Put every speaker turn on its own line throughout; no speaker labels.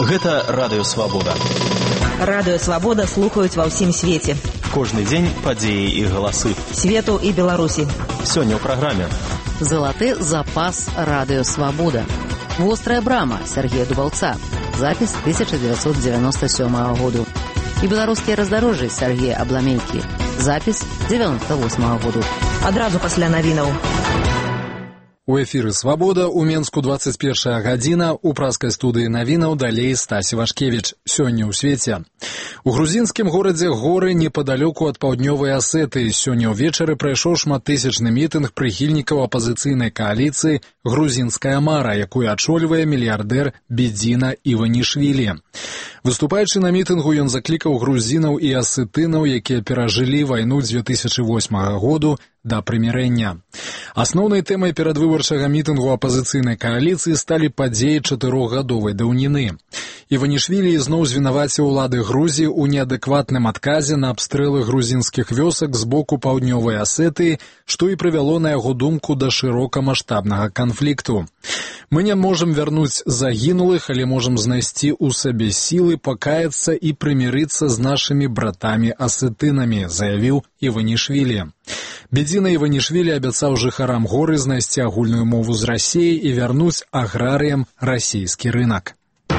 Гэта Радыё Свабода.
Радыё Свабода слухаюць ва ўсім свеце.
Кожны дзень падзеі і галасы.
Свету і Беларусі.
Сёння ў праграме.
Залаты запас Радыё Свабода. Вострая брама Сергея Дубаўца. Запіс 1997 году. І беларускія раздарожжы Сергея Абламейкі. Запіс 98 году.
Адразу пасля навінаў.
У эфіры «Свабода» у Менску 21 гадзіна, у праскай студыі навінаў далей Стасі Вашкевіч. Сёння ў свеце. У грузінскім горадзе Горы непадалёку ад паўднёвай Асетыі сёння ўвечары прайшоў шматтысячны мітынг прыхільнікаў апазіцыйнай кааліцыі «Грузінская мара», якую ачольвае мільярдэр Бедзіна Іванішвілі. Выступаючы на мітынгу, ён заклікаў грузінаў і асетынаў, якія перажылі вайну 2008 году, да прымірэння. Асноўнай тэмай перадвыбарчага мітынгу апазіцыйнай кааліцыі сталі падзеі 4гадовай даўніны. Іванішвілі ізноў звінаваціў улады Грузіі ў неадэкватным адказе на абстрэлы грузінскіх вёсак з боку паўднёвай Асетыі, што і прывяло, на яго думку, да шырокамаштабнага канфлікту. «Мы не можам вярнуць загінулых, але можам знайсці ў сабе сілы пакаяцца і прымірыцца з нашымі братамі-асетынамі», заявіў Іванішвілі. Бедзіна Іванішвілі абяцаў жыхарам Горы знайсці агульную мову з Расіяй і вярнуць аграрыям расійскі рынак.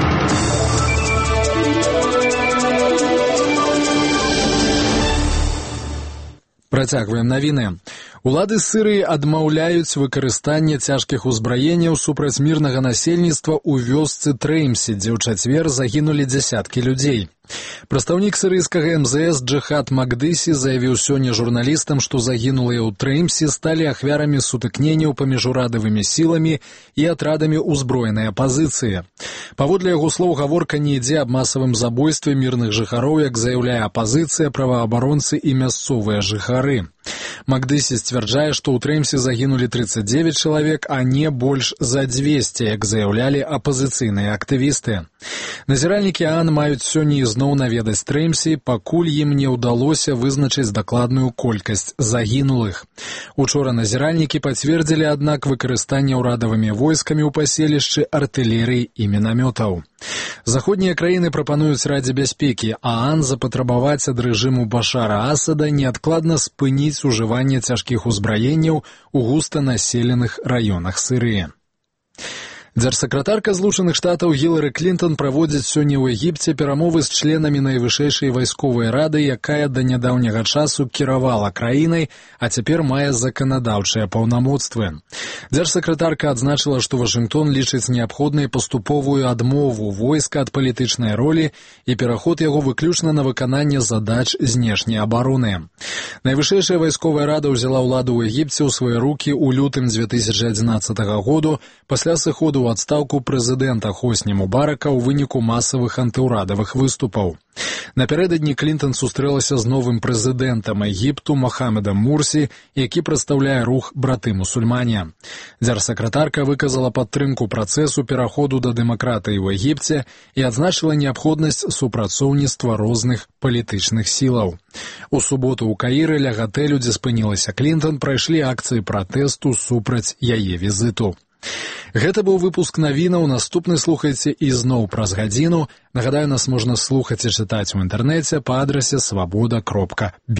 Працягваем навіны. Улады Сірыі адмаўляюць выкарыстанне цяжкіх узбраенняў супраць мірнага насельніцтва ў вёсцы Трэймсі, дзе ў чацвер загінулі дзясяткі людзей. Прадстаўнік сірыйскага МЗС Джихад Макдыси заявіў сёння журналістам, што загінулыя ў Трэймсі сталі ахвярамі сутыкненняў паміж урадавымі сіламі і атрадамі ўзброенай апазіцыі. Паводле яго слоў, гаворка не ідзе аб масавым забойстве мірных жыхароў, як заяўляе апазіцыя, праваабаронцы і мясцовыя жыхары. Макдыси сцвярджае, што ў Трэймсі загінулі 39 чалавек, а не больш за 200, як заяўлялі апазіцыйныя актывісты. Назіральнікі ААН маюць сёння ізноў наведаць Трэймсі, пакуль ім не ўдалося вызначыць дакладную колькасць загінулых. Учора назіральнікі пацвердзілі, аднак, выкарыстанне ўрадавымі войскамі ў паселішчы артылерыі і мінамётаў. Заходнія краіны прапануюць Радзе бяспекі ААН запатрабаваць ад рэжыму Башара Асада неадкладна спыніць ужыванне цяжкіх узбраенняў у густанаселеных раёнах Сірыі. Дзяржсакратарка Злучаных Штатаў Гілары Клінтон праводзіць сёння ў Егіпце перамовы з членамі найвышэйшай вайсковай рады, якая да нядаўняга часу кіравала краінай, а цяпер мае заканадаўчыя паўнамоцтвы. Дзяржсакратарка адзначыла, што Вашынгтон лічыць неабходнай паступовую адмову войска ад палітычнай ролі і пераход яго выключна на выкананне задач знешняй абароны. Найвышэйшая вайсковая рада ўзяла ўладу ў Егіпце ў свае рукі ў лютым 2011 году пасля сыходу ў адстаўку прэзідэнта Хосні Мубарака ў выніку масавых антыўрадавых выступаў. Напярэдадні Клінтон сустрэлася з новым прэзідэнтам Егіпту Мохамедам Мурсі, які прадстаўляе рух «Браты-мусульмане». Дзяржсакратарка выказала падтрымку працэсу пераходу да дэмакратыі ў Егіпце і адзначыла неабходнасць супрацоўніцтва розных палітычных сілаў. У суботу ў Каіры ля гатэлю, дзе спынілася Клінтон, прайшлі акцыі пратэсту супраць яе візіту. Гэта быў выпуск навінаў, наступны слухайце ізноў праз гадзіну. Нагадаю, нас можна слухаць і чытаць у інтэрнэце па адрасе swaboda.by.